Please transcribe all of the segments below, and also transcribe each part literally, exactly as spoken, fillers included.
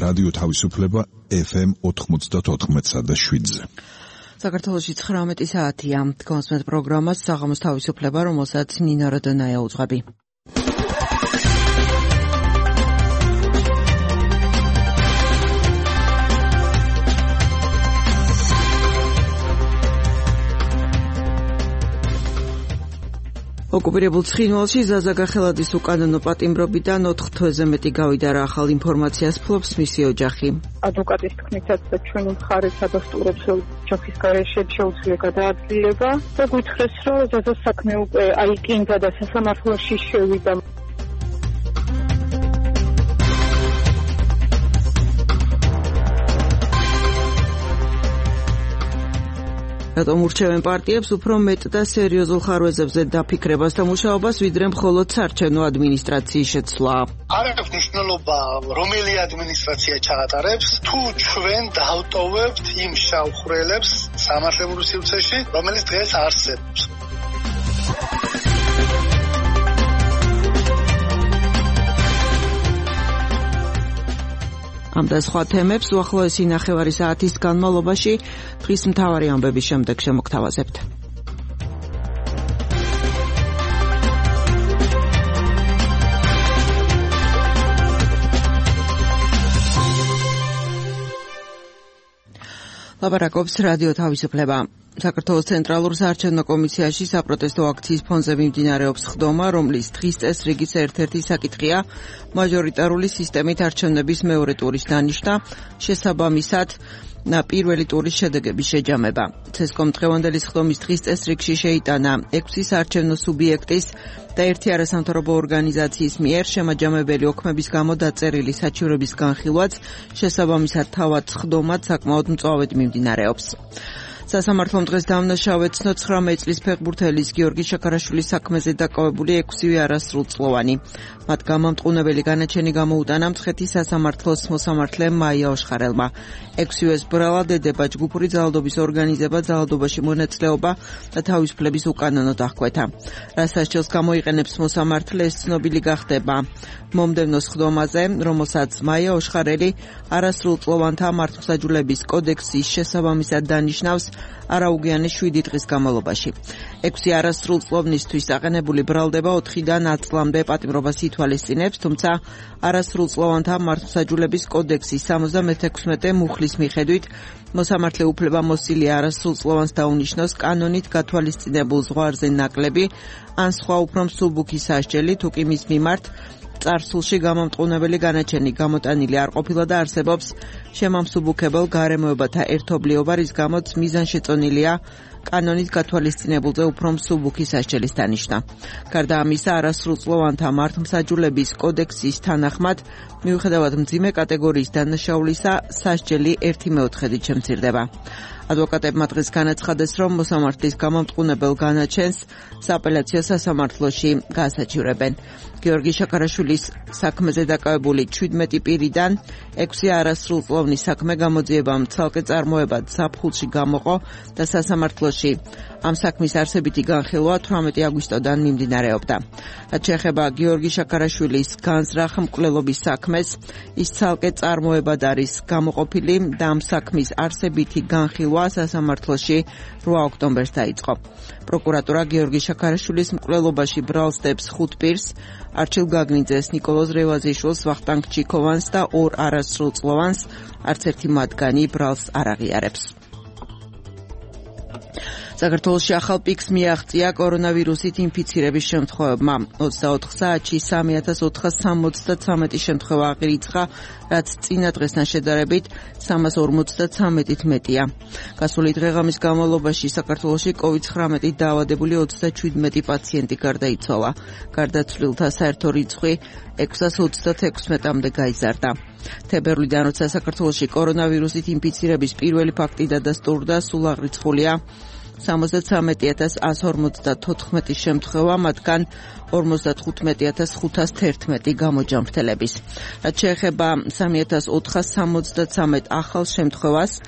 რადიო თავისუფლება ეფ ემ ოთხმოცდაოთხ და შვიდზე. საქართველოში ცხრამეტი საათია. Დგომსმეთ პროგრამას საღამოს თავისუფლება, რომელსაც ნინა როდონაია უძღვები. ოკუპირებულ ცხინვალში ზაზა გახელაძის უკანონო პატიმრობიდან ოთხ თვეზე მეტი გავიდა რა ახალ ინფორმაციას ფლობს მისი ოჯახი. ადვოკატის თქმითაც ჩვენი მხარეს ადასტურებს ოჯახის გარეშე შეუძლია გადაადგილება და გითხრეს რომ ზაზას საქმე უკვე აიკინდა და სასამართლოში შევიდა. რატომ ურჩევენ პარტიებს უფრო მეტ და სერიოზულ ხარვეზებზე დაფიქრებას და მუშაობას, ვიდრე მხოლოდ საარჩევნო ადმინისტრაციის შეცვლა? არ აქვს მნიშვნელობა, რომელი ადმინისტრაცია ჩაატარებს, თუ ჩვენ დავტოვებთ იმ შავხრელებს სამართლებრივ სივრცეში, რომელიც დღეს არსებობს. ამ და სხვა თემებს უახლოესი ნახევარი საათის განმავლობაში დღის მთავარი ამბების შემდეგ შემოგთავაზებთ. ლაპარაკობს რადიო თავისუფლება. საქართველოს ცენტრალურ საარჩევნო კომისიაში საპროტესტო აქციის ფონზე მიმდინარეობს ხდომა, რომლის დღის წესრიგის ერთ-ერთი საკითხია მაჟორიტარული სისტემით არჩევნების მეორე ტურის დანიშნა, შესაბამისად პირველი ტურის შედეგების შეჯამება. ცესკომ დღევანდელი ხდომის დღის წესრიგში შეიტანა ექვსი საარჩევნო სუბიექტის და ერთი არასამთავრობო ორგანიზაციის მიერ შემაჯამებელი ოქმების გამო დაწერილი საჩივრების განხილვაც, შესაბამისად თავად ხდომაც საკმაოდ მწვავედ მიმდინარეობს. სასამართლომ დღეს დამნაშავედ ცხრამეტ წლის ფეხბურთელის გიორგი შაქარაშვილის საქმეზე დაკავებული ექვსივე არასრულწლოვანი. მათ გამამტყუნებელი განაჩენი გამოუტანა მცხეთის სასამართლოს მოსამართლე მაია ოშხარელმა. ექვსივეს ბრალად ედება ჯგუფური ძალადობის ორგანიზება, ძალადობაში მონაწილეობა და თავისუფლების უკანონო დახკვეთა. რა სასჯელს გამოიყენებს მოსამართლე, ეს ცნობილი გახდება მომდევნო ხდომაზე, რომელსაც მაია ოშხარელი არასრულწლოვანთა მართლმსაჯულების კოდექსის შესაბამისად დანიშნავს არაუგიანეს შვიდი დღის განმავლობაში. ექვსი არასრულწლოვნისთვის აყენებული ბრალდება ოთხიდან ათ წლამდე პატიმრობას ითვალისწინებს, თუმცა არასრულწლოვანთა მართლმსაჯულების კოდექსის სამოცდამეექვსმეტე მუხლის მიხედვით მოსამართლე უფლებამოსილია არასრულწლოვანს დაუნიშნოს კანონით გათვალისწინებულ ზღვარზე ნაკლები ან სხვა უფრო მსუბუქი სასჯელი, თუ კი მის მიმართ წარსულში გამამტყუნებელი განაჩენი გამოტანილი არ ყოფილა და არსებობს შემამსუბუქებელ გარემოებათა ერთობლიობა, რის გამოც მიზანშეწონილია კანონით გათვალისწინებულზე უფრო მსუბუქი სასჯელის დანიშნა. გარდა ამისა, არასრულწლოვანთა მართლმსაჯულების კოდექსის თანახმად, მიუხედავად მძიმე კატეგორიის დანაშაულისა, სასჯელი ერთი მეოთხედით შემცირდება. ადვოკატებმა დღეს განაცხადეს, რომ მოსამართლის გამამტყუნებელ განაჩენს სააპელაციო სასამართლოში გაასაჩივრებენ. გიორგი შაქარაშვილის საქმეზე დაკავებული ჩვიდმეტი პირიდან ექვსი არასრულწლოვნის საქმე გამოძიებამ ცალკე წარმოებად საფხულში გამოყო და სასამართლოში ამ საქმის არსებითი განხილვა თვრამეტი აგვისტოდან მიმდინარეობდა. რაც შეეხება გიორგი შაქარაშვილის განზრახ მკვლელობის საქმეს, ის ცალკე წარმოებად არის გამოყოფილი და ამ საქმის არსებითი განხილვა სასამართლოში რვა ოქტომბერს დაიწყო. პროკურატურა გიორგი შაქარაშვილის მკვლელობაში ბრალს დებს ხუთ პირს, არჩილ გაგნიძეს, ნიკოლოზ რევაზიშვილს, ვახტანგ ჩიქოვანს და ორ არასრულწლოვანს, არც ერთი მათგანი ბრალს არ აღიარებს. საქართველოში ახალ პიკს მიაღწია კორონავირუსით ინფიცირების შემთხვევებმა. ოცდაოთხ საათში სამი ათას ოთხას სამოცდაცამეტი შემთხვევა აღირიცხა, რაც წინა დღესთან შედარებით სამას ორმოცდაცამეტით მეტია. გასული დღე-ღამის განმავლობაში საქართველოში კოვიდ ცხრამეტით დაავადებული ოცდაშვიდმეტი პაციენტი გარდაიცვალა. გარდაცვლილთა საერთო რიცხვი ექვსას ოცდათექვსმეტამდე გაიზარდა. თებერვლიდან, როცა საქართველოში კორონავირუსით ინფიცირების პირველი ფაქტი დადასტურდა, სულ აღრიცხულია სამოცდათვრამეტი ათას ათს ორმოცდათოთხმეტი შემთხვევა, მათგან ორმოცდათხუთმეტი ათას ხუთას თერთმეტი გამოჯანმრთელების. რაც შეეხება სამი ათას ოთხას სამოცდაცამეტ ახალ შემთხვევას,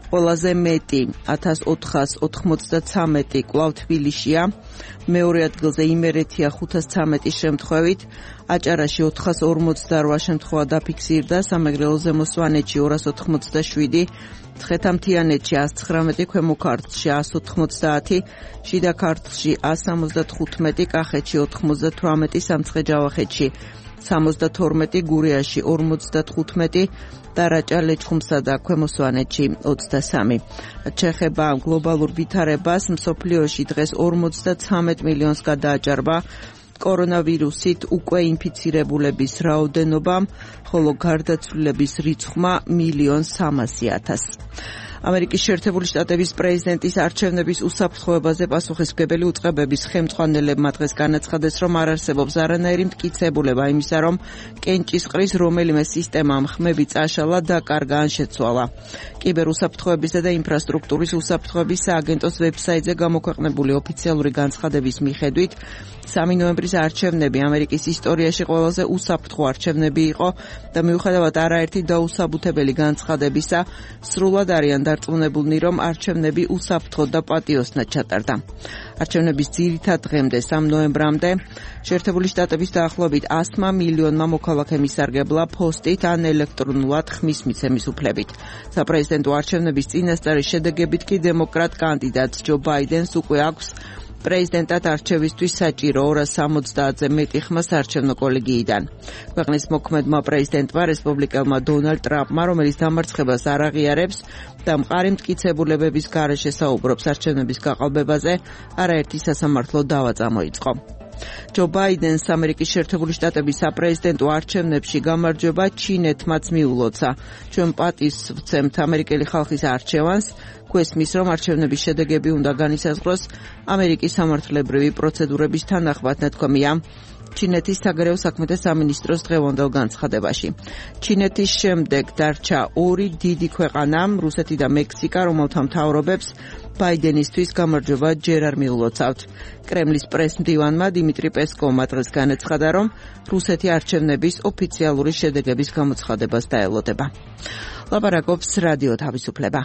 ყველაზე მეტი ათას ოთხას ოთხმოცდაცამეტი კვლავ თბილისშია, მეორე ადგილზე იმერეთია ხუთას ცამეტი შემთხვევით, აჭარაში ოთხას ორმოცდარვა შემთხვევა დაფიქსირდა, სამეგრელო ზემო სვანეთში ორას ოთხმოცდაშვიდი, ცხეთამთიანეთში ას ცხრამეტი, ქვემო ქართლში ას ოთხმოცდაათი, შიდა ქართლში ას სამოცდათხუთმეტი, კახეთში ოთხმოცდათვრამეტი, სამცხე-ჯავახეთში სამოცდათორმეტი, გურიაში ორმოცდათხუთმეტი, დარაჭა, ლეჩხუმსა და ქვემო სვანეთში ოცდასამი. ჩეხება გლობალურ ვითარებას, მსოფლიოში დღეს ორმოცდაცამეტ მილიონს გადააჭარბა კორონავირუსით უკვე ინფიცირებულების რაოდენობა, ხოლო გარდაცვლილების რიცხვმა მილიონ სამასი ათასს. ამერიკის შეერთებული შტატების პრეზიდენტის არჩევნების უსაფრთხოებაზე პასუხისმგებელი უწყებების ხელმძღვანელებმა დღეს განაცხადეს, რომ არ არსებობს არანაირი მტკიცებულება იმისა, რომ კენჭისყრის რომელიმე სისტემამ ხმები წაშალა, დაკარგა ან შეცვალა. კიბერუსაფრთხოებისა და ინფრასტრუქტურის უსაფრთხოების სააგენტოს ვებსაიტზე გამოქვეყნებული ოფიციალური განცხადების მიხედვით, სამი ნოემბრის არჩევნები ამერიკის ისტორიაში ყველაზე უსაფრთხო არჩევნები იყო და მიუხედავად არაერთი დაუსაბუთებელი განცხადებისა, სრულად არიან დარწმუნებულნი, რომ არჩევნები უსაფრთხო და პატიოსნად ჩატარდა. არჩევნების ძირითად დღემდე, სამი ნოემბრამდე, შეერთებული შტატების დაახლოებით ასმა მილიონმა მოქალაქემ ისარგებლა ფოსტით ან ელექტრონულად ხმის მიცემის უფლებით. საპრეზიდენტო არჩევნების წინასწარი შედეგებით კი დემოკრატ კანდიდატს ჯო ბაიდენს უკვე აქვს პრეზიდენტად არჩევისთვის საჭირო ორას სამოცდაათზე მეტი ხმა საარჩევნო კოლეგიიდან. ქვეყნის მოქმედმა პრეზიდენტმა, რესპუბლიკელმა დონალდ ტრამპმა, რომელიც დამარცხებას არ აღიარებს და მყარი მტკიცებულებების გარეშე საუბრობს არჩევნების გაყალბებაზე, არაერთი სასამართლო დავა წამოიწყო. ჯო ბაიდენს ამერიკის შეერთებული შტატების საპრეზიდენტო არჩევნებში გამარჯვება ჩინეთმაც მიულოცა. ჩვენ პატის ვცემთ ამერიკელი ხალხის არჩევანს, გვესმის, რომ არჩევნების შედეგები უნდა განისაზღვროს ამერიკის სამართლებრივი პროცედურების თანახმად, ნათქვამია ჩინეთის საგარეო საქმეთა სამინისტროს დღევანდელ განცხადებაში. ჩინეთის შემდეგ დარჩა ორი დიდი ქვეყანა, რუსეთი და მექსიკა, რომელთა მთავრობებს ბაიდენისთვის გამარჯვება ჯერ არ მიულოცავთ. კრემლის პრეს-მდივანმა დიმიტრი პესკოვმა დღეს განაცხადა, რომ რუსეთი არჩევნების ოფიციალური შედეგების გამოცხადებას დაელოდება. ლაპარაკობს რადიო თავისუფლება.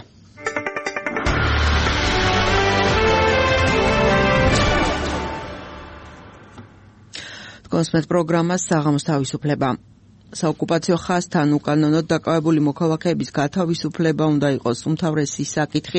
კონსმეთ პროგრამას საღამოს თავისუფლება. საოკუპაციო ხაზთან უკანონოდ დაკავებული მოქალაქეების გათავისუფლება უნდა იყოს უმთავრესი საკითხი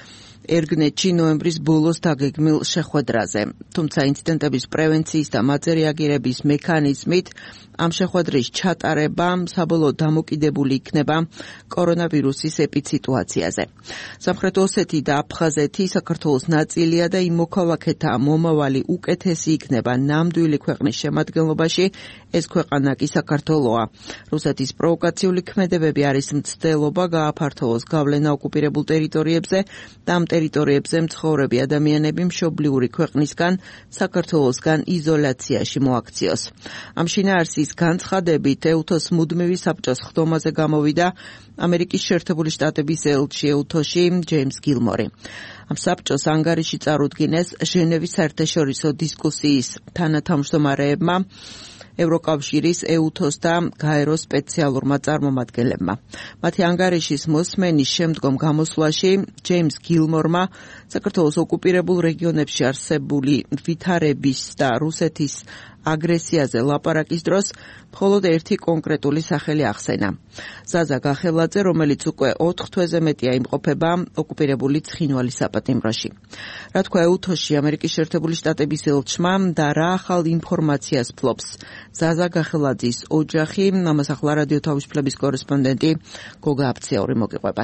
ერგნეთში ნოემბრის ბოლოს დაგეგმილ შეხვედრაზე. თუმცა ინციდენტების პრევენციის და მათზე რეაგირების მექანიზმით ამ შეხვედრის ჩატარება საბოლოოდ დამოკიდებული იქნება კორონავირუსის ეპიციტუაციაზე. სამხრეთ ოსეთი და აფხაზეთი საქართველოს ნაწილია და იმ მოქალაქეთა მომავალი უკეთესი იქნება ნამდვილი ქვეყნის შემადგენლობაში, ეს ქვეყანა კი საქართველოა. რუსეთის პროვოკაციული ქმედებები არის მცდელობა გააფართოვოს გავლენა ოკუპირებულ ტერიტორიებზე და ამ ტერიტორიებზე მცხოვრები ადამიანები მშობლიური ქვეყნისგან, საქართველოსგან იზოლაციაში მოაქციოს. ამ შინაარსის განცხადებით ეუთოს მუდმივი საბჭოს ხდომაზე გამოვიდა ამერიკის შეერთებული შტატების ელჩი ეუთოში ჯეიმს გილმორი. ამ საბჭოს ანგარიში წარუდგინეს ჟენევის საერთაშორისო დისკუსიის თანათავმჯდომარეებმა, ევროკავშირის, ეუთოს და გაეროს სპეციალურმა წარმომადგენლებმა. მათი ანგარიშის მოსმენის შემდგომ გამოსვლაში ჯეიმს გილმორმა საქართველოს ოკუპირებულ რეგიონებში არსებული ვითარების და რუსეთის აგრესიაზე ლაპარაკის დროს მხოლოდ ერთი კონკრეტული სახელი ახსენა. ზაზა გახელაძე, რომელიც უკვე ოთხ თვეზე მეტია იმყოფება ოკუპირებული ცხინვალის საპატიმროში. რა თქვა ეუთოში ამერიკის შეერთებული შტატების ელჩმა და რა ახალ ინფორმაციას ფლობს ზაზა გახელაძის ოჯახი, ამას ახლა რადიო თავისუფლების კორესპონდენტი გოგა აფციური მოგიყვებათ.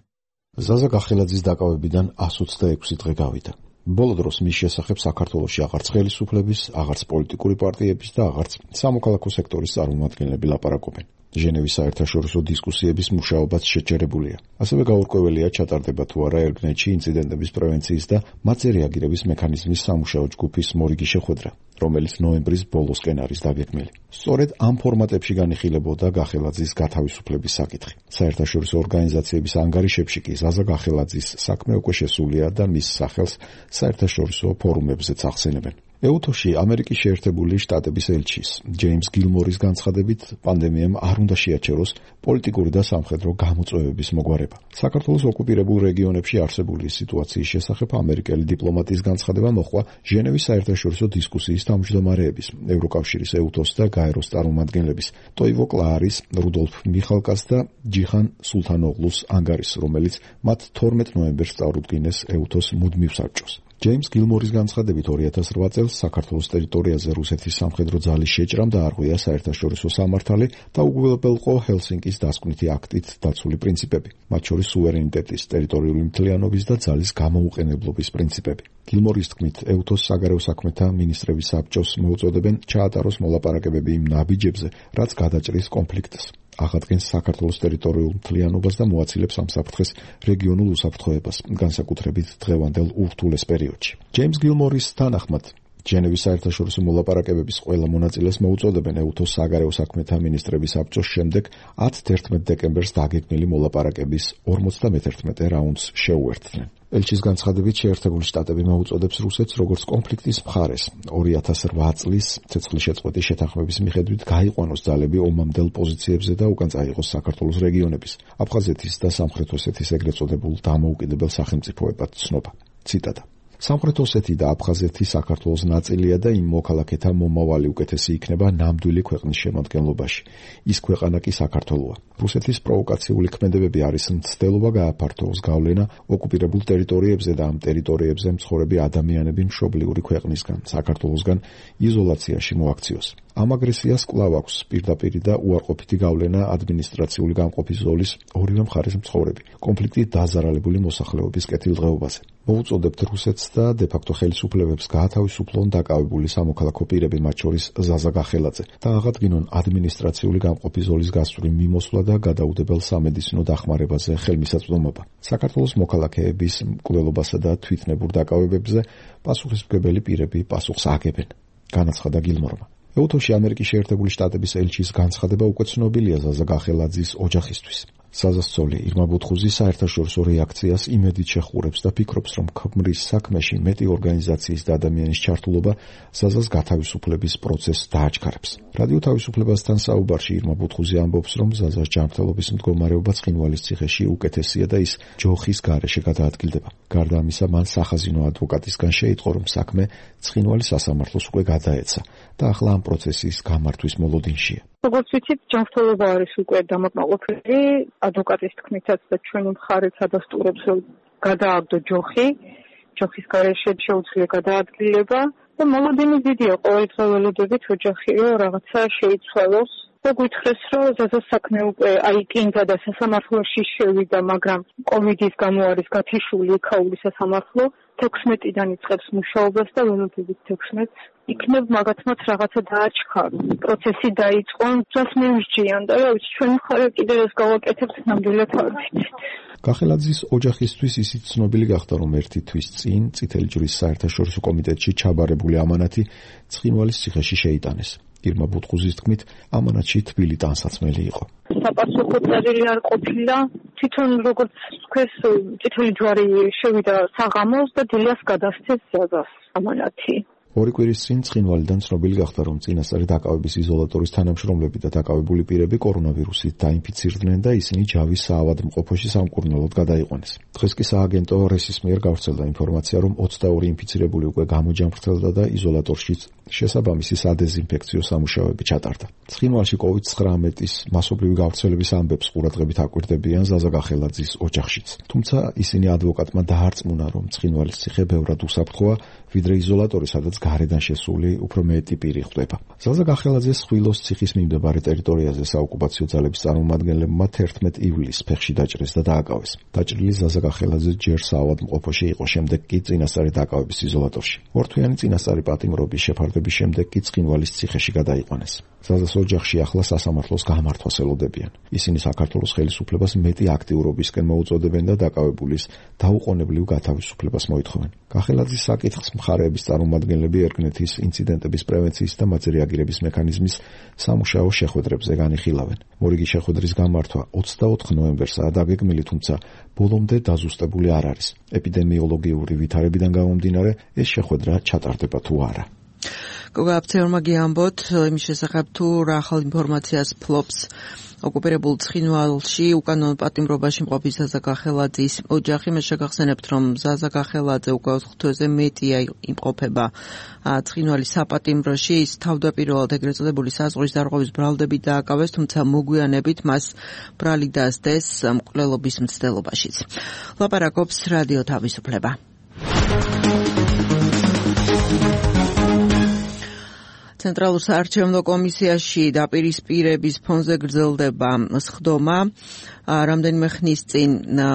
ზაზა გახელაძის დაკავებიდან ასი ოცდაექვსი დღე გავიდა. ბოლო დროს მის შესახებ საქართველოში აღარც ხელისუფლების, აღარც პოლიტიკური პარტიების და აღარც სამოქალაქო სექტორის წარმომადგენლები ლაპარაკობენ. ჟენევის საერთაშორისო დისკუსიების მუშაობაც შეჩერებულია. ასევე გაურკვეველია ჩატარდება თუ არა ერგნეთში ინციდენტების პრევენციის და მათზე რეაგირების მექანიზმის სამუშაო ჯგუფის მორიგი შეხვედრა, რომელიც ნოემბრის ბოლოსკენ არის დაგეგმილი. სწორედ ამ ფორმატებში განიხილებოდა გახელაძის გათავისუფლების საკითხი. საერთაშორისო ორგანიზაციების ანგარიშებში კი ზაზა გახელაძის საქმე უკვე შესულია და მის სახელს საერთაშორისო ფორუმებზეც ახსენებენ. ეუთოში ამერიკის შეერთებული შტატების ელჩის ჯეიმს გილმორის განცხადებით, პანდემიამ არ უნდა შეაჩეროს პოლიტიკური და სამხედრო გამოწვევების მოგვარება. საქართველოს ოკუპირებულ რეგიონებში არსებული სიტუაციის შესახებ ამერიკელი დიპლომატის განცხადება მოჰყვა ჟენევის საერთაშორისო დისკუსიის თავმჯდომარეების, ევროკავშირის ეუთოს და გაეროს წარმომადგენლების, ტოივო კლარის, რუდოლფ მიხალკას და ჯიხან სულთანოღლუს ანგარის, რომელიც მათ თორმეტ ნოემბერს წარუდგინეს ეუთოს მუდმივ საბჭოს. ჯეიმს გილმორის განცხადებით ორი ათას რვა წელს საქართველოს ტერიტორიაზე რუსეთის სამხედრო ძალის შეჭრამ დაარღვია საერთაშორისო სამართალი და უგულებელყო ჰელსინკის დასკვნითი აქტით დაცული პრინციპები, მათ შორის სუვერენიტეტის, ტერიტორიული მთლიანობის და ძალის გამოუყენებლობის პრინციპები. გილმორის თქმით, ეუთოს საგარეო საქმეთა მინისტრების საბჭოს მოუწოდებენ ჩაატაროს მოლაპარაკებები იმ ნაბიჯებზე, რაც გადაჭრის კონფლიქტს. აღადგენს საქართველოს ტერიტორიულ მთლიანობას და მოაცილებს ამ საფრთხეს რეგიონულ უსაფრთხოებას, განსაკუთრებით დღევანდელ ურთულეს პერიოდში. ჯეიმს გილმორის თანახმად, ჟენევის საერთაშორისო მოლაპარაკებების ყველა მონაწილეს მოუწოდებენ ეუთოს საგარეო საქმეთა მინისტრების საბჭოს შემდეგ ათი დეკემბერს დაგეგმილი მოლაპარაკების ორმოცდამეთერთმეტე რაუნდს შეუერთდნენ. ელჩის განცხადებით, შეერთებული შტატები მოუწოდებს რუსეთს როგორც კონფლიქტის მხარეს ორი ათას რვა წლის ცეცხლის შეწყვეტის შეთანხმების მიხედვით გაიყვანოს ძალები ომამდელ პოზიციებზე და უკან წაიღოს საქართველოს რეგიონების, აფხაზეთის და სამხრეთ ოსეთის ეგრეთ წოდებულ დამოუკიდებელ სახელმწიფოებად ცნობა. ციტატა. სამხრეთ ოსეთი და აფხაზეთი საქართველოს ნაწილია და იმ მოქალაქეთა მომავალი უკეთესი იქნება ნამდვილი ქვეყნის შემადგენლობაში. ის ქვეყანა კი საქართველოა. რუსეთის პროვოკაციული ქმედებები არის მცდელობა გააფართოვოს გავლენა ოკუპირებულ ტერიტორიებზე და ამ ტერიტორიებზე მცხოვრები ადამიანები მშობლიური ქვეყნისგან, საქართველოსგან იზოლაციაში მოაქციოს. ამ აგრესიას კვლავ აქვს პირდაპირი და უარყოფითი გავლენა ადმინისტრაციული გამყოფის ზოლის ორივე მხარეს მცხოვრები, კონფლიქტით დაზარალებული მოსახლეობის კეთილდღეობაზე. მოუწოდებთ რუსეთს და დე-ფაქტო ხელისუფლებებს გაათავისუფლონ დაკავებული სამოქალაქო პირები, მათ შორის ზაზა გახელაძე, და აღადგინონ ადმინისტრაციული გამყოფის ზოლის გასწვრივ მიმოსვლა და გადაუდებელ სამედიცინო დახმარებაზე ხელმისაწვდომობა. საქართველოს მოქალაქეების მკვლელობასა და თვითნებურ დაკავებებზე პასუხისმგებელი პირები პასუხს აგებენ, განაცხადა გილმორმა. ეუთოში ამერიკის შეერთებული შტატების ელჩის განცხადება უკვე ცნობილია ზაზა გახელაძის ოჯახისთვის. საზასწოლი ირმა ბუთხუზის საერთაშორისო რეაქციას იმედით შეხურებს და ფიქრობს, რომ ქმრის საქმეში მეტი ორგანიზაციის და ადამიანის ჩართულობა ზაზას გათავისუფლების პროცესს დააჩქარებს. რადიო თავისუფლებასთან საუბარში ირმა ბუთხუზი ამბობს, რომ ზაზას ჯანმრთელობის მდგომარეობა ცხინვალის ციხეში უკეთესია და ის ჯოხის გარეშე გადაადგილდება. გარდა ამისა, მან სახაზინო ადვოკატისგან შეიტყო, რომ საქმე ცხინვალის სასამართლოს უკვე გადაეცა და ახლა ამ პროცესის გამართვის მოლოდინშია. როგორც ვიცით, ჯანმრთელობა არის უკვე დამაკმაყოფილი, ადვოკატის თქმითაც და ჩვენი მხარეც ადასტურებს, რომ გადააგდო ჯოხი, ჯოხის გარეშე შეუძლია გადაადგილება და მოლოდინი დიდია ყოველდღე ველოდებით ოჯახი, რომ რაღაცა შეიცვალოს და გითხრეს, რომ ზაზას საქმე უკვე აი კინდა და სასამართლოში შევიდა, მაგრამ კოვიდის გამო არის გათიშული იქაური სასამართლო, თექვსმეტიდან იწყებს მუშაობას და ველოდებით თექვსმეტს იქნებ მაგათმაც რაღაცა დააჩქარო. პროცესი დაიწყო, ძას მივსჯიან და რა ვიცი, ჩვენი მხარე კიდევ ეს გავაკეთებთ ნამდვილად არ ვიცით. გახელაძის ოჯახისთვის ისიც ცნობილი გახდა, რომ ერთი თვის წინ წითელი ჯვრის საერთაშორისო კომიტეტში ჩაბარებული ამანათი ცხინვალის ციხეში შეიტანეს. ირმა ბუთხუზის თქმით, ამანათში თბილი ტანსაცმელი იყო. საპასუხო წერილი არ ყოფილა, თვითონ როგორც თქვეს, წითელი ჯვარი შევიდა საღამოს და დილას გადასცეს ზაზას ამანათი. ორი კვირის წინ ცხინვალიდან ცნობილი გახდა, რომ წინასწარი დაკავების იზოლატორის თანამშრომლები და დაკავებული პირები კორონავირუსით დაინფიცირდნენ და ისინი ჯავის საავადმყოფოში სამკურნალოდ გადაიყვანეს. დღეს კი სააგენტო რესის მიერ გავრცელდა ინფორმაცია, რომ ოცდაორი ინფიცირებული უკვე გამოჯამრთელდა და იზოლატორში შესაბამისი სადეზინფექციო სამუშაოები ჩატარდა. ცხინვალში კოვიდ ცხრამეტის მასობრივი გავრცელების ამბებს ყურადღებით აკვირდებიან ზაზა გახელაძის ოჯახშიც. თუმცა ისინი ადვოკატმა დაარწმუნა, რომ ცხინვალის ციხე ბევრად უსაფრთხოა, ვიდრე იზოლატორი, სადაც გარედან შესული უფრო მეტი პირი ხვდება. ზაზა გახელაძეს ხვილოს ციხის მიმდებარე ტერიტორიაზე საოკუპაციო ძალების წარმომადგენლებმა თერთმეტ ივლისს ფეხში დაჭრეს და დააკავეს. დაჭრილი ზაზა გახელაძე ჯერ საავადმყოფოში იყო, შემდეგ კი წინასწარი დაკავების იზოლატორში. ორთვიანი წინასწარი პატიმრობის შეფარდების შემდეგ კი ცხინვალის ციხეში გადაიყვანეს. ზაზას ოჯახში ახლა სასამართლოს გამართვას ელოდებიან. ისინი საქართველოს ხელისუფლებას მეტი აქტიურობისკენ მოუწოდებენ და დაკავებულის დაუყოვნებლივ გათავისუფლებას მოითხოვენ. გახელაძის საკითხს მხარეების წარმომადგენლები ერგნეთის ინციდენტების პრევენციის და მათზე რეაგირების მექანიზმის სამუშაო შეხვედრებზე განიხილავენ. მორიგი შეხვედრის გამართვა ოცდაოთხ ნოემბერსაა დაგეგმილი, თუმცა ბოლომდე დაზუსტებული არ არის. ეპიდემიოლოგიური ვითარებიდან გამომდინარე, ეს შეხვედრა ჩატარდება თუ არა. გოგა აფცეორმა გიამბოთ იმის შესახებ თუ რა ახალ ინფორმაციას ფლობს ოკუპირებულ ცხინვალში უკანონო პატიმრობაში მყოფი ზაზა გახელაძის ოჯახი. მე შეგახსენებთ, რომ ზაზა გახელაძე უკვე ოთხ თვეზე მეტია იმყოფება ცხინვალის საპატიმროში. ის თავდაპირველად ეგრეთ წოდებული საზღვრის დარღვევის ბრალდებით დააკავეს, თუმცა მოგვიანებით მას ბრალი დასდეს მკვლელობის მცდელობაშიც. ლაპარაკობს რადიო თავისუფლება. ცენტრალურ საარჩევნო კომისიაში დაპირისპირების ფონზე გრძელდება სხდომა. რამდენიმე ხნის წინ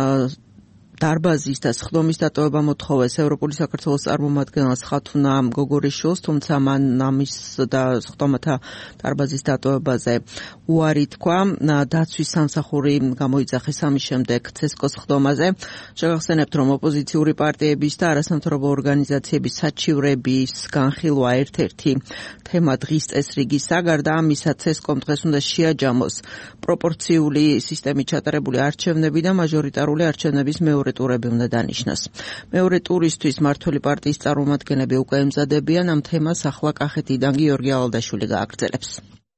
დარბაზის და სხდომის დატოვება მოთხოვეს ევროპული საქართველოს წარმომადგენელს ხათუნა გოგორიშვილს, თუმცა მან ამის და სხდომათა დარბაზის დატოვებაზე უარი თქვა. დაცვის სამსახური გამოიძახეს ამის შემდეგ ცესკოს სხდომაზე. შეგახსენებთ, რომ ოპოზიციური პარტიების და არასამთავრობო ორგანიზაციების საჩივრების განხილვა ერთ-ერთი თემა დღის წესრიგისა. გარდა ამისა, ცესკომ დღეს უნდა შეაჯამოს პროპორციული სისტემით ჩატარებული არჩევნები და მაჟორიტარული არჩევნების მეორე ტურები უნდა დანიშნოს. მეორე ტურისთვის მმართველი პარტიის წარმომადგენლები უკვე ემზადებიან. ამ თემას ახლა კახეთიდან გიორგი ალადაშვილი გააგრძელებს.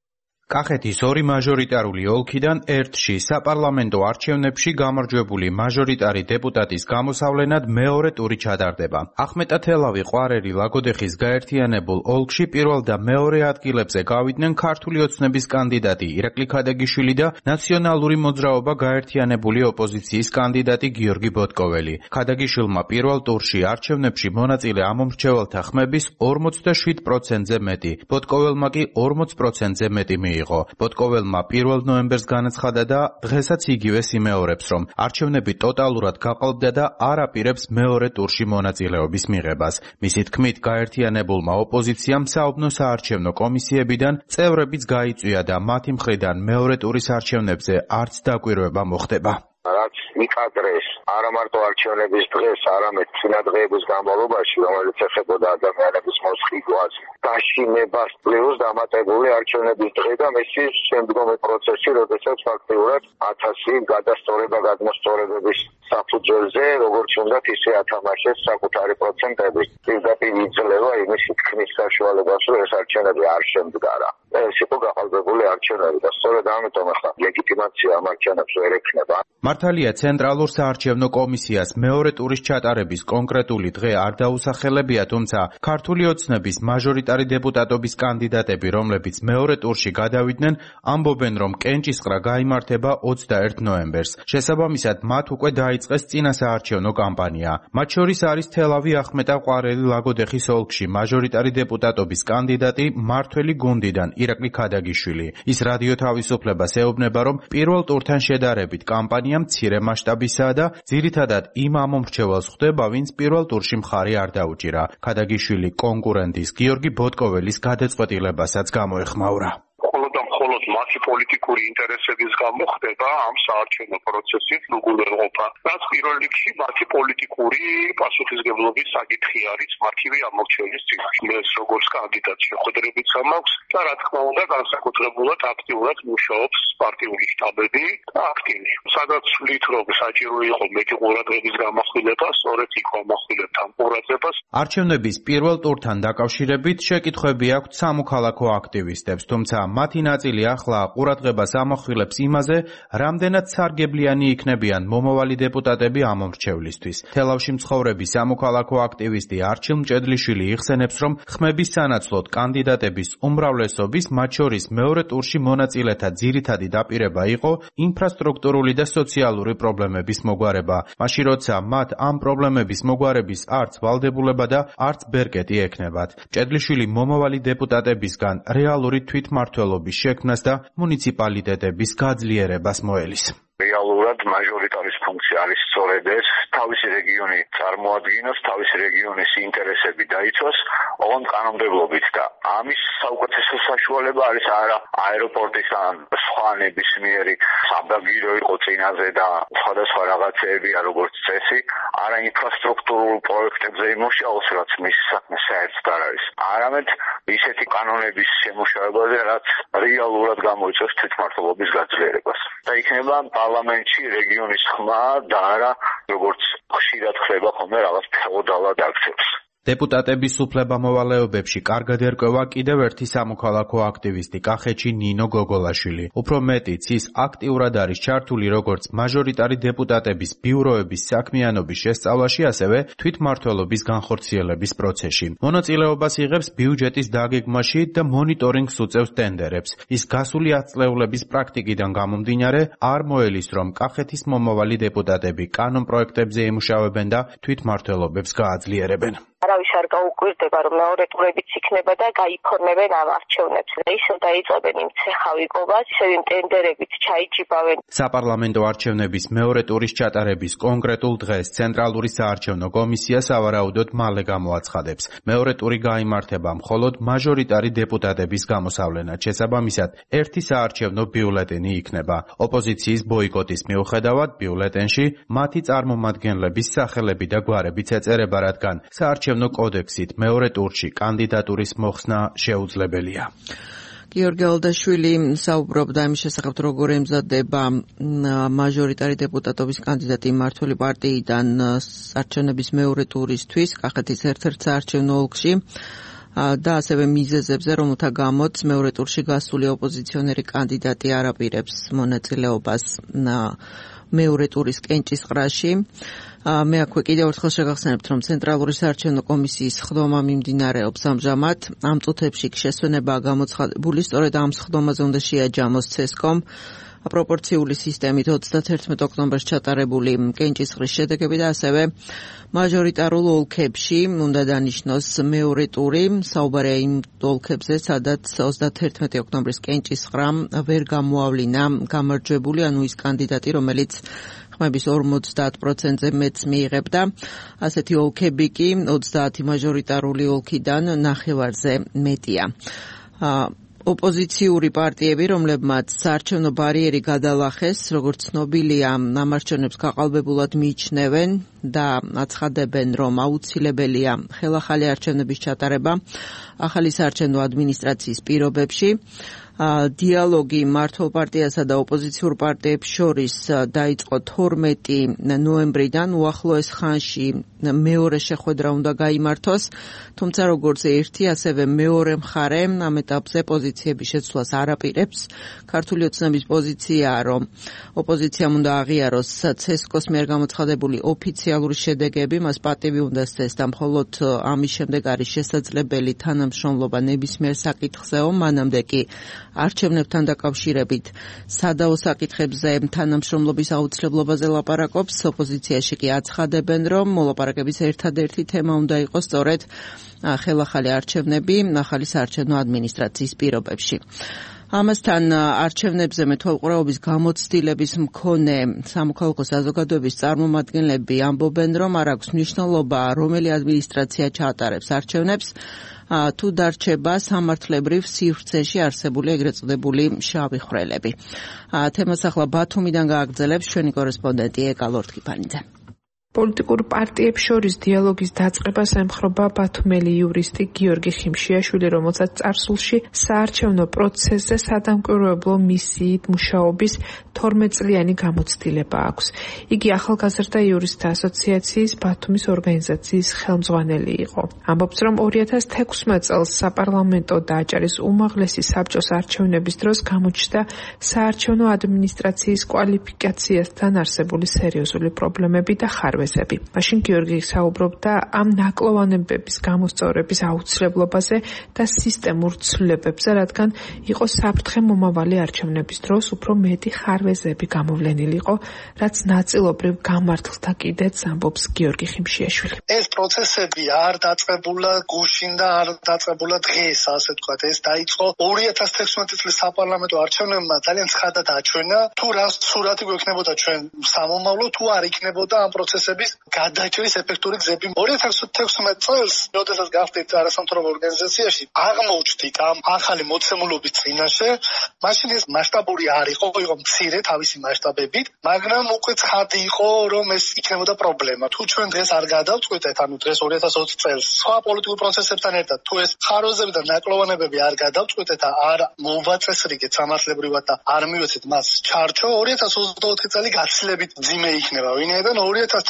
კახეთის ორი მაჟორიტარული ოლქიდან ერთში საპარლამენტო არჩევნებში გამარჯვებული მაჟორიტარი დეპუტატის გამოსავლენად მეორე ტური ჩატარდება. ახმეტათელავი, ყვარელი, ლაგოდეხის გაერთიანებულ ოლქში პირველ და მეორე ადგილებზე გავიდნენ ქართული ოცნების კანდიდატი ირაკლი ქადაგიშვილი და ნაციონალური მოძრაობა გაერთიანებული ოპოზიციის კანდიდატი გიორგი ბოტკოველი. ქადაგიშვილმა პირველ ტურში არჩევნებში მონაწილე ამომრჩეველთა ხმების ორმოცდაშვიდ პროცენტზე მეტი, ბოტკოველმა კი ორმოც პროცენტზე მეტი მიიღო. ბოტკოველმა პირველ ნოემბერს განაცხადა და დღესაც იგივე იმეორებს, რომ არჩევნები ტოტალურად გაყალბდა და არ აპირებს მეორე ტურში მონაწილეობის მიღებას. მისი თქმით, გაერთიანებულმა ოპოზიციამ საუბნო საარჩევნო კომისიებიდან წევრებიც გაიწვია და მათი მხრიდან მეორე ტურის არჩევნებზე არც დაკვირვება მოხდება. რაც მიკადრეს არა მარტო არჩევნების დღეს, არამედ წინა დღეების განმავლობაში, რომელიც ეხებოდა ადამიანების მოსყიდვას, დაშინებას, პლუს დამატებული არჩევნების დღე და მისის შემდგომი პროცესი, როდესაც ფაქტიურად ათასი გადასწორება გადმოსწორებების საფუძველზე, როგორც უნდათ ისე ათამაშეს საკუთარი პროცენტები. პირდაპირ იძლევა იმის თქმის საშუალებას, რომ ეს არჩევნები არ შემდგარა. ეს იყო გაყალბებული არჩევნები და სწორედ ამიტომ ახლა ლეგიტიმაცია ამ არჩევნებს ვერ ექნება. მართალია ცენტრალურ საარჩევნო კომისიას მეორე ტურის ჩატარების კონკრეტული დღე არ დაუსახელებია, თუმცა ქართული ოცნების მაჟორიტარი დეპუტატობის კანდიდატები, რომლებიც მეორე ტურში გადავიდნენ, ამბობენ, რომ კენჭისყრა გაიმართება ოცდაერთ ნოემბერს. შესაბამისად, მათ უკვე დაიწყეს წინა საარჩევნო კამპანია. მათ შორის არის თელავი ახმეტა ყვარელი ლაგოდეხის ოლქში მაჟორიტარი დეპუტატობის კანდიდატი მართველი გუნდიდან ირაკლი ქადაგიშვილი. ის რადიო თავისუფლებას ეუბნება, რომ პირველ ტურთან შედარებით კამპანია მცირე მასშტაბისაა და ძირითადად იმ ამომრჩეველს ხვდება, ვინც პირველ ტურში მხარი არ დაუჭირა. ქადაგიშვილი კონკურენტის გიორგი ბოტკოველის გადაწყვეტილებასაც გამოეხმაურა. მხოლოდ მათი პოლიტიკური ინტერესების გამო ხდება ამ საარჩევნო პროცესის უგულველობა. რაც პირველ რიგში მათი პოლიტიკური პასუხისგებლობის საკითხი არის მათივე ამორჩევის წინაშე. ეს როგორც კანდიდატ შეხვედრებით გამაქვს და რა თქმა უნდა განსაკუთრებულად აქტიურად მუშაობს პარტიული შტაბები და აქტივი. სადაც ვთვლით, რომ საჭირო იყო მეტი ყურადღების გამახვილება, სწორედ იქ ამახვილებთ ამ ყურადღებას. არჩევნების პირველ ტურთან დაკავშირებით შეკითხვები აქვთ სამოქალაქო აქტივისტებს, თუმცა მათი ნაწილი ახლა ყურადღებას ამახვილებს იმაზე, რამდენად სარგებლიანი იქნებიან მომავალი დეპუტატები ამომრჩევლისთვის. თელავში მცხოვრები სამოქალაქო აქტივისტი არჩილ მჭედლიშვილი იხსენებს, რომ ხმების სანაცვლოდ კანდიდატების უმრავლესობის, მათ შორის მეორე ტურში მონაწილეთა ძირითადი დაპირება იყო ინფრასტრუქტურული და სოციალური პრობლემების მოგვარება. მაშინ როცა მათ ამ პრობლემების მოგვარების არც ვალდებულება და არც ბერკეტი ექნებათ. მჭედლიშვილი მომავალი დეპუტატებისგან რეალური თვითმმართველობის შექმნას და მუნიციპალიტეტების გაძლიერებას მოელის. რეალურად მაჟორიტარის ფუნქცია არის სწორედ ეს, თავისი რეგიონი წარმოადგინოს, თავისი რეგიონის ინტერესები დაიცვას, ოღონდ კანონმდებლობით და ამის საუკეთესო საშუალება არის არა აეროპორტის ან სხვა ნებისმიერი საბაგირო იყო წინაზე და სხვადასხვა რაღაცეებია როგორც წესი, არა ინფრასტრუქტურულ პროექტებზე იმუშაოს, რაც მის საქმეს საერთოდ არ არის. არამედ ისეთი კანონების შემუშავებაზე, რაც რეალურად გამოიწვევს თვითმმართველობის გაძლიერებას. და იქნება პარლამენტში რეგიონის ხმა და არა როგორც ხშირად ხდება ხოლმე რაღაც ფეოდალად აქცევს. დეპუტატების უფლებამოვალეობებში კარგად ერკვევა კიდევ ერთი სამოქალაქო აქტივისტი კახეთში ნინო გოგოლაშვილი. უფრო მეტიც, ის აქტიურად არის ჩართული როგორც მაჟორიტარი დეპუტატების ბიუროების საქმიანობის შესწავლაში, ასევე თვითმმართველობის განხორციელების პროცესში. მონაწილეობას იღებს ბიუჯეტის დაგეგმვაში და მონიტორინგს უწევს ტენდერებს. ის გასული ათწლეულების პრაქტიკიდან გამომდინარე არ მოელის, რომ კახეთის მომავალი დეპუტატები კანონ პროექტებზე ემუშავებენ და თვითმმართველობებს გააძლიერებენ. არავის არ გაუკვირდება, რომ მეორე ტურებიც იქნება და გაიფორმებენ ამ არჩევნებს. ისევ დაიწყებენ იმ ცეხავიკობას, ისევ იმ ტენდერებით ჩაიჯიბავენ. საპარლამენტო არჩევნების მეორე ტურის ჩატარების კონკრეტულ დღეს ცენტრალური საარჩევნო კომისია სავარაუდოდ მალე გამოაცხადებს. მეორე ტური გაიმართება მხოლოდ მაჟორიტარი დეპუტატების გამოსავლენად. შესაბამისად, ერთი საარჩევნო ბიულეტენი იქნება. ოპოზიციის ბოიკოტის მიუხედავად ბიულეტენში მათი წარმომადგენლების სახელები და გვარებიც ეწერება, რადგან საარჩევნო კოდექსით მეორე ტურში კანდიდატურის მოხსნა შეუძლებელია. გიორგი ალდაშვილი საუბრობდა იმის შესახებ, როგორ ემზადება მაჟორიტარი დეპუტატობის კანდიდატი მმართველი პარტიიდან არჩევნების მეორე ტურისთვის კახეთის ერთ-ერთ საარჩევნო ოლქში და ასევე მიზეზებზე, რომელთა გამოც მეორე ტურში გასული ოპოზიციონერი კანდიდატი არ აპირებს მონაწილეობას მეორე ტურის კენჭისყრაში. მე აქვე კიდევ ერთხელ შეგახსენებთ, რომ ცენტრალური საარჩევნო კომისიის სხდომა მიმდინარეობს ამჟამად. ამ წუთებში შესვენებაა გამოცხადებული, სწორედ ამ სხდომაზე უნდა შეაჯამოს ცესკომ პროპორციული სისტემით ოცდათერთმეტ ოქტომბერს ჩატარებული კენჭისყრის შედეგები და ასევე მაჟორიტარულ ოლქებში უნდა დანიშნოს მეორე ტური. საუბარია იმ ოლქებზე, სადაც ოცდათერთმეტი ოქტომბრის კენჭისყრამ ვერ გამოავლინა გამარჯვებული, ანუ ის კანდიდატი, რომელიც ხმების ორმოცდაათ პროცენტზე მეც მიიღებდა. ასეთი ოლქები კი ოცდაათი მაჟორიტარული ოლქიდან ნახევარზე მეტია. ოპოზიციური პარტიები, რომლებმაც საარჩევნო ბარიერი გადალახეს, როგორც ცნობილია, ამ არჩევნებს გაყალბებულად მიიჩნევენ და აცხადებენ, რომ აუცილებელია ხელახალი არჩევნების ჩატარება ახალი საარჩევნო ადმინისტრაციის პირობებში. დიალოგი მმართველ პარტიასა და ოპოზიციურ პარტიებს შორის დაიწყო თორმეტი ნოემბრიდან, უახლოეს ხანში მეორე შეხვედრა უნდა გაიმართოს, თუმცა როგორც ერთი, ასევე მეორე მხარე ამ ეტაპზე პოზიციების შეცვლას არ აპირებს. ქართული ოცნების პოზიციაა, რომ ოპოზიციამ უნდა აღიაროს ცესკოს მიერ გამოცხადებული ოფიციალური შედეგები, მას პატივი უნდა სცეს და მხოლოდ ამის შემდეგ არის შესაძლებელი თანამშრომლობა ნებისმიერ საკითხზეო, მანამდე კი არჩევნებთან დაკავშირებით სადაო საკითხებზე თანამშრომლობის აუცილებლობაზე ლაპარაკობს. ოპოზიციაში კი აცხადებენ, რომ მოლაპარაკების ერთადერთი თემა უნდა იყოს სწორედ ხელახალი არჩევნები ახალი საარჩევნო ადმინისტრაციის პირობებში. ამასთან არჩევნებზე მეთვალყურეობის გამოცდილების მქონე სამოქალაქო საზოგადოების წარმომადგენლები ამბობენ, რომ არ აქვს მნიშვნელობა, რომელი ადმინისტრაცია ჩაატარებს არჩევნებს, თუ დარჩება სამართლებრივ სივრცეში არსებული ეგრეთ წოდებული შავი ხვრელები. თემას ახლა ბათუმიდან გააგრძელებს ჩვენი კორესპონდენტი ეკა ლორთქიფანიძე. პოლიტიკურ პარტიებს შორის დიალოგის დაწყებას ემხრობა ბათუმელი იურისტი გიორგი ხიმშიაშვილი, რომელსაც წარსულში საარჩევნო პროცესზე სადამკვირვებლო მისიით მუშაობის თორმეტ წლიანი გამოცდილება აქვს. იგი ახალგაზრდა იურისტთა ასოციაციის ბათუმის ორგანიზაციის ხელმძღვანელი იყო. ამბობს, რომ ორი ათას თექვსმეტ წელს საპარლამენტო დააჭარის უმაღლესი საბჭოს არჩევნების დროს გამოჩნდა საარჩევნო ადმინისტრაციის კვალიფიკაციასთან არსებული სერიოზული პრობლემები და ხარვეზები. მაშინ გიორგი საუბრობდა ამ ნაკლოვანებების გამოსწორების აუცილებლობაზე და სისტემურ ცვლილებებზე, რადგან იყო საფრთხე მომავალი არჩევნების დროს უფრო მეტი ხარვეზები გამოვლენილიყო, რაც ნაწილობრივ გამართლდა კიდეც, ამბობს გიორგი ხიმშიაშვილი. ეს პროცესები არ დაწყებულა გუშინ და არ დაწყებულა დღეს, ასე ვთქვათ. ეს დაიწყო ორი ათას თექვსმეტი წლის საპარლამენტო არჩევნებმა ძალიან ცხადად აჩვენა, თუ რა სურათი გვექნებოდა ჩვენ სამომავლო, თუ არ იქნებოდა ამ პროცესების გადაჭრის ეფექტური გზები. ორი ათას თექვსმეტ წელს, როდესაც გავხდით არასამთავრობო ორგანიზაციაში, აღმოჩნდით ამ ახალი მოცემულობის წინაშე, მაშინ ეს მასშტაბური არ იყო, იყო მცირე თავისი მასშტაბებით, მაგრამ უკვე ცხადი იყო, რომ ეს იქნებოდა პრობლემა. თუ ჩვენ დღეს არ გადავწყვეტეთ, ანუ დღეს ორი ათას ოცი წელს, სხვა პოლიტიკურ პროცესებთან ერთად, თუ ეს ხარვეზები და ნაკლოვანებები არ გადავწყვეტეთ და არ მოვაწესრიგეთ სამართლებრივად და არ მივეცეთ მას ჩარჩო, ორი ათას ოცდაოთხი წელი გაცილებით მძიმე იქნება. ვინაიდან ორი ათას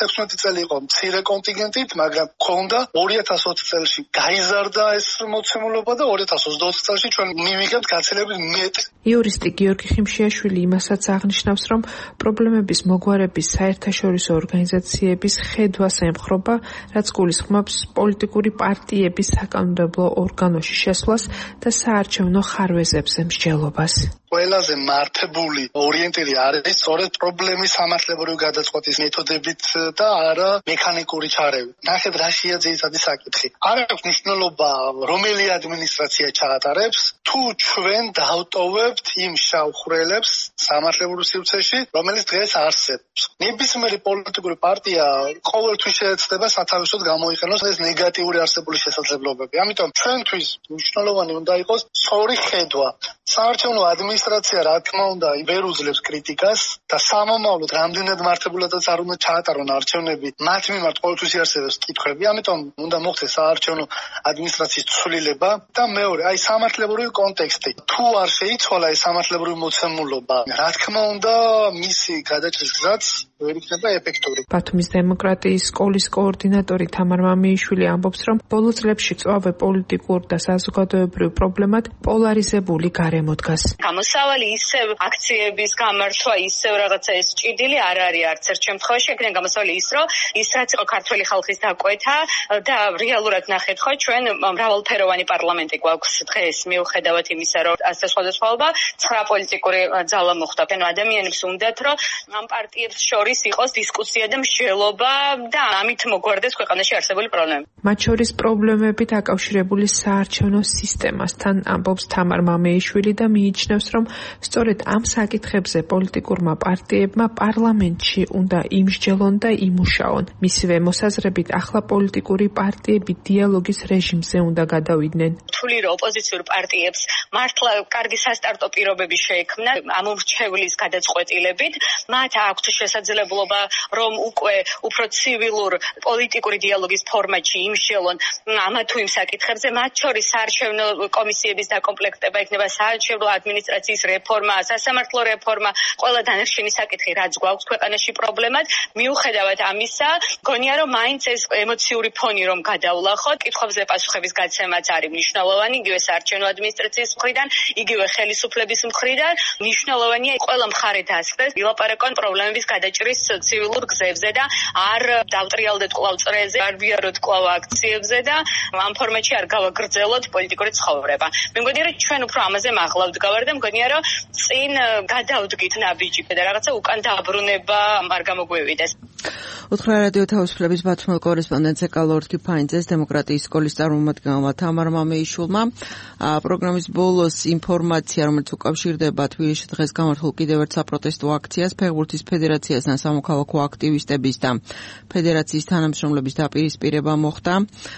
ათი წელი იყო მცირე კონტინგენტით, მაგრამ ქონდა ორი ათას ოცი წელში გაიზარდა ეს მოცემულობა და ორი ათას ოცდაოთხ წელში ჩვენ მივიღებთ გაცილებით მეტ. იურისტი გიორგი ხიმშიაშვილი იმასაც აღნიშნავს, რომ პრობლემების მოგვარების საერთაშორისო ორგანიზაციების ხედვას ემხრობა, რაც გულისხმობს პოლიტიკური პარტიების საკანონმდებლო ორგანოში შესვლას და საარჩევნო ხარვეზებზე მსჯელობას. ყველაზე მართებული ორიენტირი არის სწორედ პრობლემის სამართლებრივი გადაწყვეტის მეთოდებით და არა მექანიკური ჩარევით. ნახეთ რა შეაძიებდა საკითხი. არ აქვს მნიშვნელობა რომელი ადმინისტრაცია ჩაატარებს, თუ ჩვენ დავტოვებთ იმ შავხრელებს სამართლებრივ სივრცეში, რომელიც დღეს არსებობს. ნებისმიერი პოლიტიკური პარტია ყოველთვის შეეცდება სათავისოდ გამოიყენოს ეს ნეგატიური არსებული შესაძლებლობები. ამიტომ ჩვენთვის მნიშვნელოვანი უნდა იყოს სწორი ხედვა. საარჩევნო ადმინისტრაცია რა თქმა უნდა ვერ უძლებს კრიტიკას და სამომავლოდ რამდენად მართებულადაც არ უნდა ჩაატარონ არჩევნები, მათ მიმართ ყოველთვის იარსებებს კითხვები. ამიტომ უნდა მოხდეს საარჩევნო ადმინისტრაციის ცვლილება და მეორე, აი სამართლებრივი კონტექსტი. თუ არ შეიცვალა ეს სამართლებრივი მოცემულობა, რა თქმა უნდა მისი გადაჭრის გზაც ვერ იქნება ეფექტური. ბათუმის დემოკრატიის სკოლის კოორდინატორი თამარ მამიიშვილი ამბობს, რომ ბოლო წლებში წვავე პოლიტიკურ და საზოგადოებრივ პრობლემად პოლარიზებული გარემო დგას. გამოსავალი ისევ აქციების გამართვა, ისევ რაღაცა ეს ჭიდილი არ არის არც ერთ შემთხვევაში, ეგრენ გამოსავალი ის, რომ ის რაც იყო ქართველი ხალხის დაკვეთა და რეალურად ნახეთ ხო ჩვენ მრავალფეროვანი პარლამენტი გვაქვს დღეს მიუხედავად იმისა, რომ ასე სხვადასხვაობა ცხრა პოლიტიკური ძალა მოხდა. ანუ ადამიანებს უნდათ, რომ ამ პარტიებს შორის იყოს დისკუსია და მსჯელობა და ამით მოგვარდეს ქვეყანაში არსებული პრობლემები. მათ შორის პრობლემები დაკავშირებული საარჩევნო სისტემასთან ამბობს თამარ მამიიშვილი და მიიჩნევს, რომ სწორედ ამ საკითხებზე პოლიტიკურმა პარტიებმა პარლამენტში უნდა იმსჯელონ და იმუშაონ. მისივე მოსაზრებით ახლა პოლიტიკური პარტიები დიალოგის რეჟიმზე უნდა გადავიდნენ. თვლი რომ ოპოზიციურ პარტიებს მართლა კარგი სასტარტო პირობები შეექმნა ამ მრჩევლის გადაწყვეტილებით, მათ აქვთ შესაძლებლობა რომ უკვე უფრო ცივილურ პოლიტიკური დიალოგის ფორმატში იმსჯელონ ამა თუ იმ საკითხებზე, მათ შორის საარჩევნო კომისიების დაკომპლექტება იქნება, საარჩევნო ადმინისტრაციის რეფორმა, სასამართლო რეფორმა, ყველა დანარჩენი საკითხი რაც გვაქვს ქვეყანაში პრობლემად. მიუხედავად ამისა, გონია რომ მაინც ეს ემოციური ფონი რომ გადავლახოთ, კითხვებზე პასუხების გაცემაც არის მნიშვნელოვანი, იგივე საარჩევნო ადმინისტრაციის მხრიდან, იგივე ხელისუფლების მხრიდან. მნიშვნელოვანია ყველა მხარე დასხდეს, ილაპარაკონ პრობლემების გადაჭრის ცივილურ გზებზე და არ დავტრიალდეთ კვლავ წრეზე, არ ვიაროთ კვლავ აქციებზე და ამ ფორმატში არ გავაგრძელოთ პოლიტიკური ცხოვრება. მე მგონია რომ ჩვენ უფრო ამაზე მაღლა ვდგავარ და მგონია რომ წინ გადავდგით ნაბიჯი და რაღაცა უკან დაბრუნება არ გამოგვივიდეს. უთხრა რადიო თავისუფლების ბათუმელ კორესპონდენტზე კალორთი ფაინძეს დემოკრატიის სკოლის წარმომადგენელმა თამარ მამიიშვილმა პროგრამის ბოლოს ინფორმაცია, რომელიც უკავშირდება თბილისში დღეს გამართულ კიდევ ერთ საპროტესტო აქციას, ფეხბურთის ფედერაციასთან სამოქალაქო აქტივისტების და ფედერაციის თანამშრომლების დაპირისპირება მოხდა.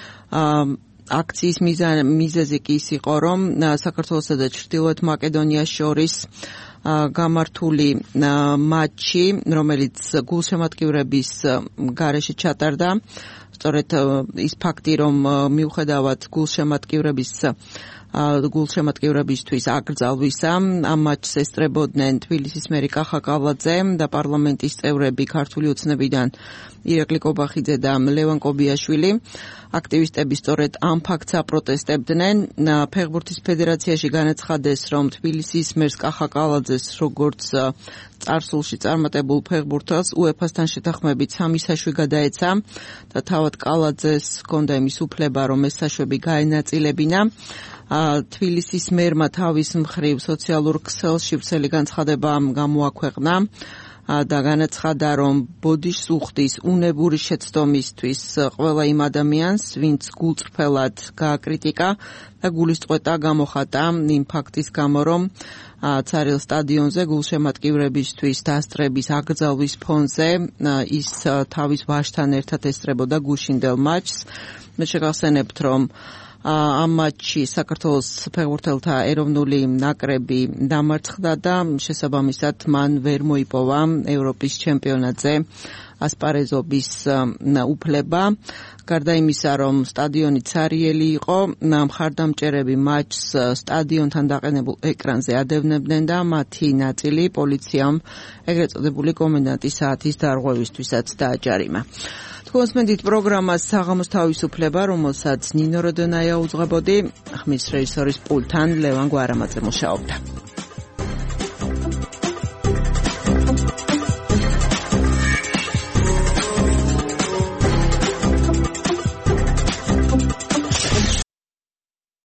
აქციის მიზეზი კი ის იყო, რომ საქართველოსა და ჩრდილოეთ მაკედონიას შორის გამართული მატჩი, რომელიც გულშემატკივრების გარეშე ჩატარდა, სწორედ ის ფაქტი, რომ მიუხედავად გულშემატკივრების გულშემატკივრებისთვის აკრძალვისა, ამ მატჩს ესწრებოდნენ თბილისის მერი კახა კავლაძე და პარლამენტის წევრები ქართული ოცნებიდან ირაკლი კობახიძე და ლევან კობიაშვილი. აქტივისტები სწორედ ამ ფაქტს აპროტესტებდნენ. ფეხბურთის ფედერაციაში განაცხადეს, რომ თბილისის მერს კახა კავლაძეს როგორც წარსულში წარმატებულ ფეხბურთელს უეფა-სთან შეთანხმებით სამი საშვი გადაეცა და თავად კავლაძეს ჰქონდა იმის უფლება, რომ ეს საშვები გაენაწილებინა. თბილისის მერმა თავის მხრივ სოციალურ ქსელში ვრცელი განცხადება გამოაქვეყნა და განაცხადა, რომ ბოდიშს უხდის უნებური შეცდომისთვის ყველა იმ ადამიანს, ვინც გულწრფელად გააკრიტიკა და გულისწყვეტა გამოხატა იმ ფაქტის გამო, რომ ცარიელ სტადიონზე გულშემატკივრებისთვის დასწრების აკრძალვის ფონზე ის თავის ვაჟთან ერთად ესწრებოდა გუშინდელ მატჩს. მე შეგახსენებთ, რომ ამ მატჩში საქართველოს ფეხბურთელთა ეროვნული ნაკრები დამარცხდა და შესაბამისად მან ვერ მოიპოვა ევროპის ჩემპიონატზე ასპარეზობის უფლება. გარდა იმისა, რომ სტადიონი ცარიელი იყო, მხარდამჭერები მატჩს სტადიონთან დაყენებულ ეკრანზე ადევნებდნენ და მათი ნაწილი პოლიციამ ეგრეთ წოდებული კომენდანტის საათის დარღვევისთვისაც დააჯარიმა. თქვენს მედით პროგრამას საღამოს თავისუფლება, რომელსაც ნინო როდონაია უძღვებოდი, ხმის რეჟისორის პულტთან ლევან გვარამაძე მუშაობდა.